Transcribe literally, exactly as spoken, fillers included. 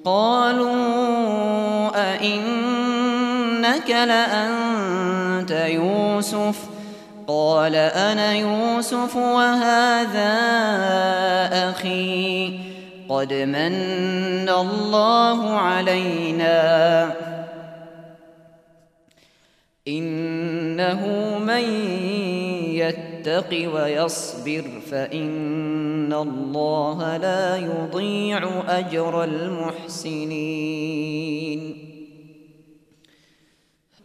قالوا أئنك لأنت يوسف قال أنا يوسف وهذا أخي قد من الله علينا إنه من يتق ويصبر فإن الله لا يضيع أجر المحسنين.